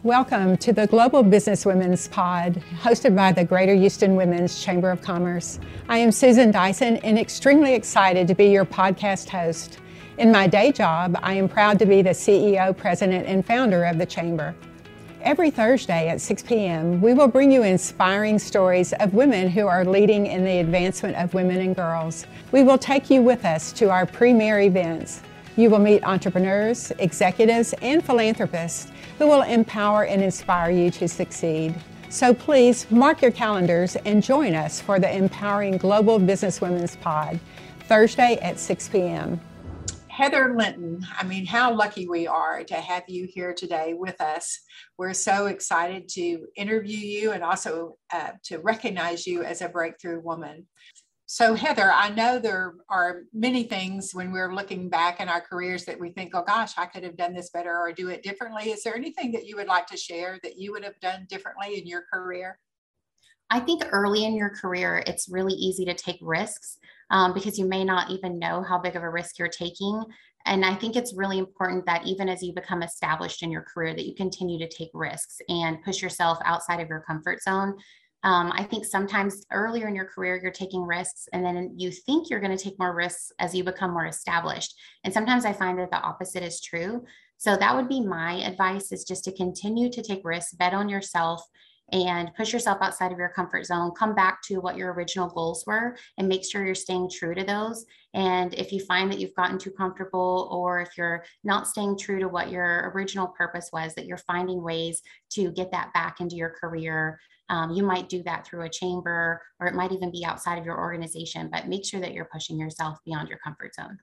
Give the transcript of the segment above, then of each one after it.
Welcome to the Global Business Women's Pod, hosted by the Greater Houston Women's Chamber of Commerce. I am Susan Dyson and extremely excited to be your podcast host. In my day job, I am proud to be the CEO, President, and founder of the Chamber. Every Thursday at 6 p.m., we will bring you inspiring stories of women who are leading in the advancement of women and girls. We will take you with us to our premier events. You will meet entrepreneurs, executives, and philanthropists who will empower and inspire you to succeed. So please mark your calendars and join us for the Empowering Global Business Women's Pod, Thursday at 6 p.m. Heather Linton, how lucky we are to have you here today with us. We're so excited to interview you and also to recognize you as a breakthrough woman. So Heather, I know there are many things when we're looking back in our careers that we think, oh gosh, I could have done this better or do it differently. Is there anything that you would like to share that you would have done differently in your career? I think early in your career, it's really easy to take risks because you may not even know how big of a risk you're taking. And I think it's really important that even as you become established in your career, that you continue to take risks and push yourself outside of your comfort zone. I think sometimes earlier in your career, you're taking risks and then you think you're going to take more risks as you become more established. And sometimes I find that the opposite is true. So that would be my advice, is just to continue to take risks, bet on yourself, and push yourself outside of your comfort zone. Come back to what your original goals were and make sure you're staying true to those. And if you find that you've gotten too comfortable, or if you're not staying true to what your original purpose was, that you're finding ways to get that back into your career. You might do that through a chamber, or it might even be outside of your organization, but make sure that you're pushing yourself beyond your comfort zone.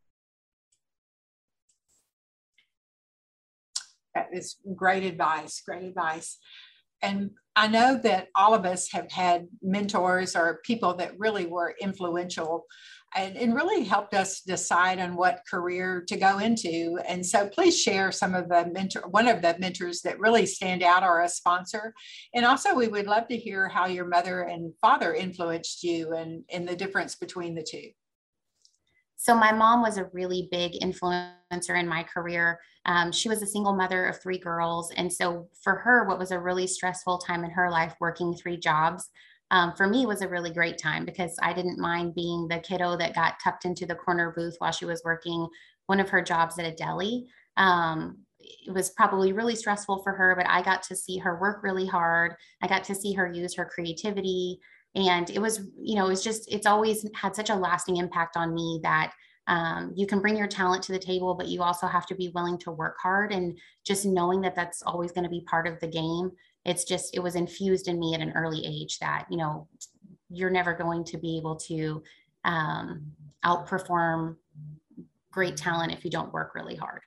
That is great advice, great advice. And I know that all of us have had mentors or people that really were influential and really helped us decide on what career to go into. And so please share some of one of the mentors that really stand out, or a sponsor. And also we would love to hear how your mother and father influenced you and the difference between the two. So my mom was a really big influencer in my career. She was a single mother of 3 girls. And so for her, what was a really stressful time in her life, working 3 jobs, for me was a really great time, because I didn't mind being the kiddo that got tucked into the corner booth while she was working one of her jobs at a deli. It was probably really stressful for her, but I got to see her work really hard. I got to see her use her creativity. And it was, it's always had such a lasting impact on me that you can bring your talent to the table, but you also have to be willing to work hard, and just knowing that that's always going to be part of the game. It was infused in me at an early age that, you're never going to be able to outperform great talent if you don't work really hard.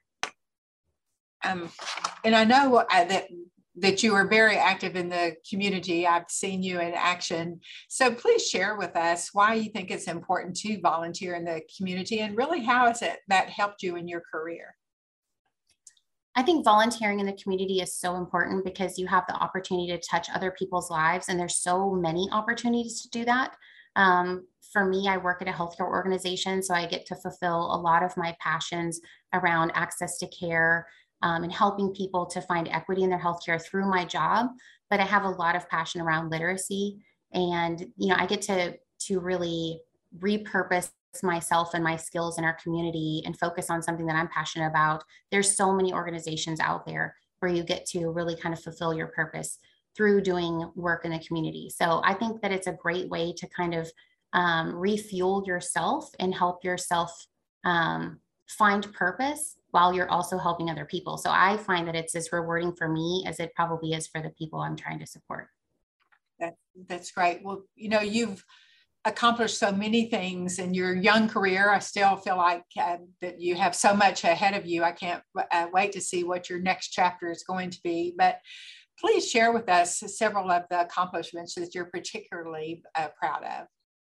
And I know that you are very active in the community. I've seen you in action. So please share with us why you think it's important to volunteer in the community, and really how has that helped you in your career? I think volunteering in the community is so important because you have the opportunity to touch other people's lives, and there's so many opportunities to do that. For me, I work at a healthcare organization, so I get to fulfill a lot of my passions around access to care, and helping people to find equity in their healthcare through my job. But I have a lot of passion around literacy, and I get to really repurpose myself and my skills in our community and focus on something that I'm passionate about. There's so many organizations out there where you get to really kind of fulfill your purpose through doing work in the community. So I think that it's a great way to kind of refuel yourself and help yourself find purpose while you're also helping other people. So I find that it's as rewarding for me as it probably is for the people I'm trying to support. That's great. Well, you've accomplished so many things in your young career. I still feel like that you have so much ahead of you. I can't wait to see what your next chapter is going to be. But please share with us several of the accomplishments that you're particularly proud of.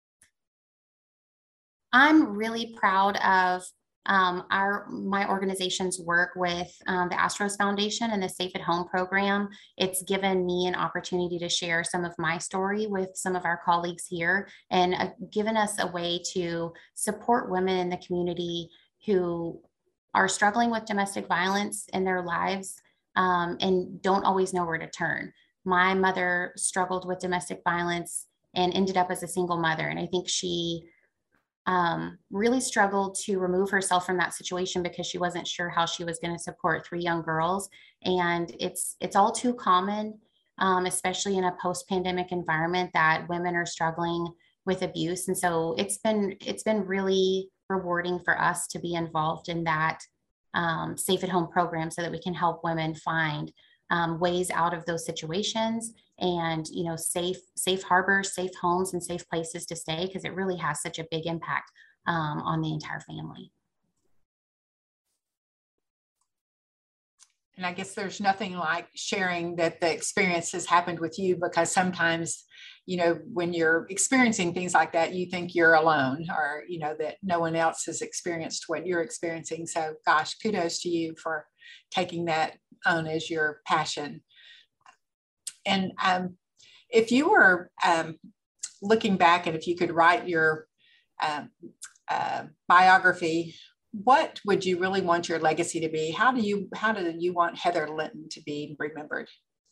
I'm really proud of my organization's work with the Astros Foundation and the Safe at Home program. It's given me an opportunity to share some of my story with some of our colleagues here, and given us a way to support women in the community who are struggling with domestic violence in their lives, and don't always know where to turn. My mother struggled with domestic violence and ended up as a single mother. And I think she really struggled to remove herself from that situation because she wasn't sure how she was going to support three young girls. And it's all too common, especially in a post-pandemic environment, that women are struggling with abuse. And so it's been really rewarding for us to be involved in that safe at home program so that we can help women find ways out of those situations, and safe harbors, safe homes, and safe places to stay, because it really has such a big impact on the entire family. And I guess there's nothing like sharing that the experience has happened with you, because sometimes, when you're experiencing things like that, you think you're alone, or, that no one else has experienced what you're experiencing. So gosh, kudos to you for taking that on as your passion. And if you were looking back, and if you could write your biography, what would you really want your legacy to be? How do you want Heather Linton to be remembered?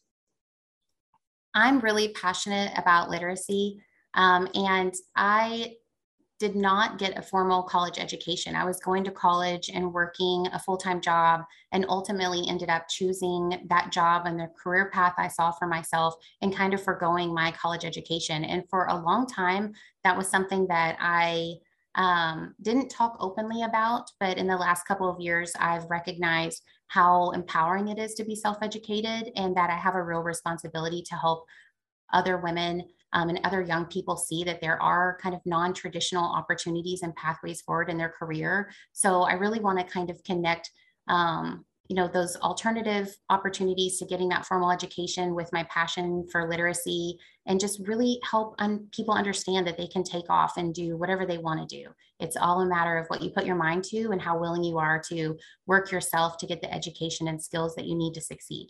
I'm really passionate about literacy, and I did not get a formal college education. I was going to college and working a full-time job, and ultimately ended up choosing that job and the career path I saw for myself, and kind of forgoing my college education. And for a long time, that was something that I didn't talk openly about. But in the last couple of years, I've recognized how empowering it is to be self-educated, and that I have a real responsibility to help other women and other young people see that there are kind of non-traditional opportunities and pathways forward in their career. So I really want to kind of connect, those alternative opportunities to getting that formal education with my passion for literacy, and just really help people understand that they can take off and do whatever they want to do. It's all a matter of what you put your mind to and how willing you are to work yourself to get the education and skills that you need to succeed.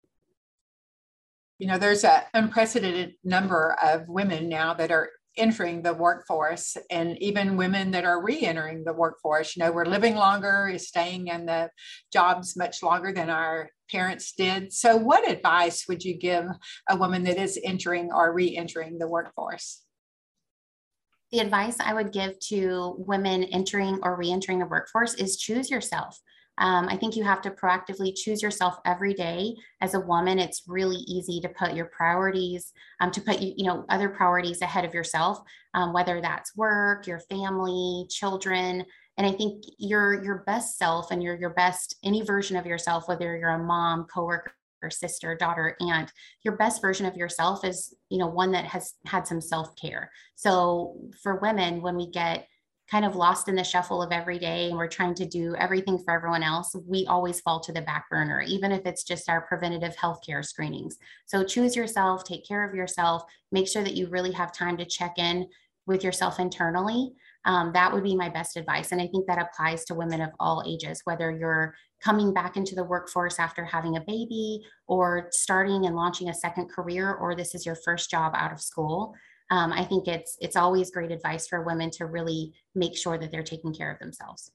There's an unprecedented number of women now that are entering the workforce, and even women that are re-entering the workforce. We're living longer, staying in the jobs much longer than our parents did. So what advice would you give a woman that is entering or re-entering the workforce? The advice I would give to women entering or re-entering the workforce is choose yourself. I think you have to proactively choose yourself every day. As a woman, it's really easy to put your priorities, to put other priorities ahead of yourself, whether that's work, your family, children. And I think your best self, and your best, any version of yourself, whether you're a mom, coworker, sister, daughter, aunt, your best version of yourself is one that has had some self-care. So for women, when we get kind of lost in the shuffle of every day and we're trying to do everything for everyone else, we always fall to the back burner, even if it's just our preventative healthcare screenings. So choose yourself, take care of yourself, make sure that you really have time to check in with yourself internally. That would be my best advice. And I think that applies to women of all ages, whether you're coming back into the workforce after having a baby, or starting and launching a second career, or this is your first job out of school. I think it's always great advice for women to really make sure that they're taking care of themselves.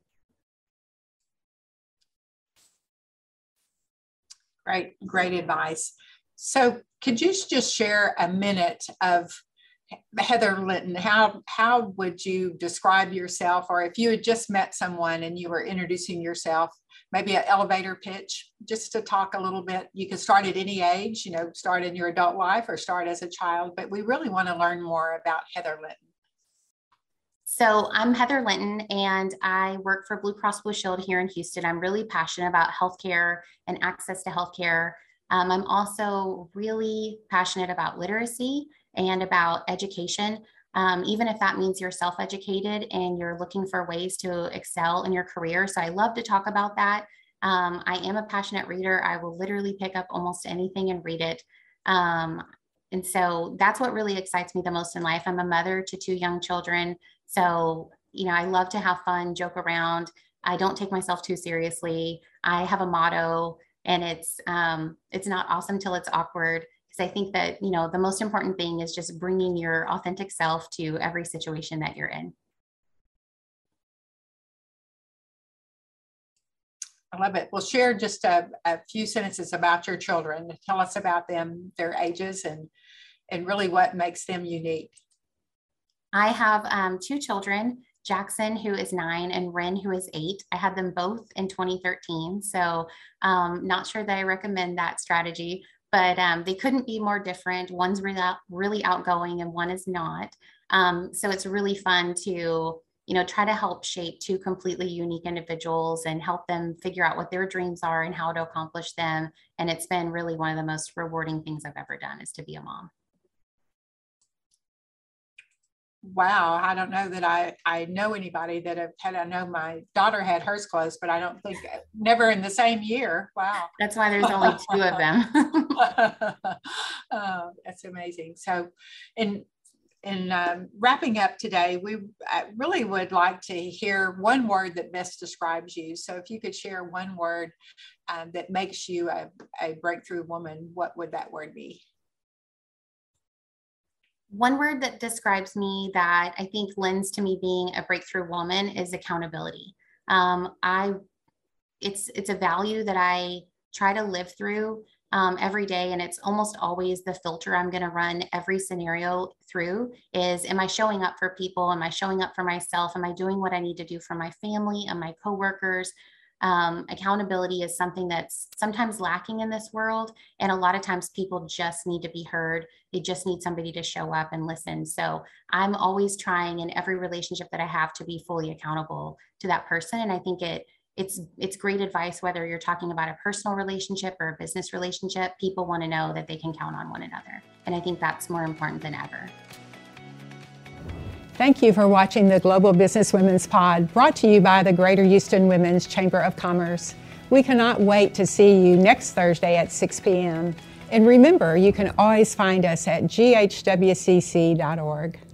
Great advice. So could you just share a minute of Heather Linton? How would you describe yourself? Or if you had just met someone and you were introducing yourself, maybe an elevator pitch, just to talk a little bit. You can start at any age, start in your adult life or start as a child, but we really want to learn more about Heather Linton. So I'm Heather Linton, and I work for Blue Cross Blue Shield here in Houston. I'm really passionate about healthcare and access to healthcare. I'm also really passionate about literacy and about education, even if that means you're self-educated and you're looking for ways to excel in your career. So I love to talk about that. I am a passionate reader. I will literally pick up almost anything and read it. And so that's what really excites me the most in life. I'm a mother to two young children. So, I love to have fun, joke around. I don't take myself too seriously. I have a motto, and it's not awesome till it's awkward. Because I think that, the most important thing is just bringing your authentic self to every situation that you're in. I love it. Well, share just a few sentences about your children. Tell us about them, their ages, and really what makes them unique. I have 2 children, Jackson, who is 9, and Ren, who is 8. I had them both in 2013. So not sure that I recommend that strategy, but they couldn't be more different. One's really outgoing and one is not. So it's really fun to, try to help shape 2 completely unique individuals and help them figure out what their dreams are and how to accomplish them. And it's been really one of the most rewarding things I've ever done, is to be a mom. Wow, I don't know that I know anybody that have had. I know my daughter had hers closed, but I don't think, never in the same year. Wow. That's why there's only 2 of them. Oh, that's amazing. So in wrapping up today, I really would like to hear one word that best describes you. So if you could share one word that makes you a breakthrough woman, what would that word be? One word that describes me that I think lends to me being a breakthrough woman is accountability. It's a value that I try to live through every day, and it's almost always the filter I'm going to run every scenario through is, am I showing up for people? Am I showing up for myself? Am I doing what I need to do for my family and my coworkers? Accountability is something that's sometimes lacking in this world. And a lot of times people just need to be heard. They just need somebody to show up and listen. So I'm always trying in every relationship that I have to be fully accountable to that person. And I think it's great advice, whether you're talking about a personal relationship or a business relationship. People want to know that they can count on one another. And I think that's more important than ever. Thank you for watching the Global Business Women's Pod, brought to you by the Greater Houston Women's Chamber of Commerce. We cannot wait to see you next Thursday at 6 p.m. And remember, you can always find us at ghwcc.org.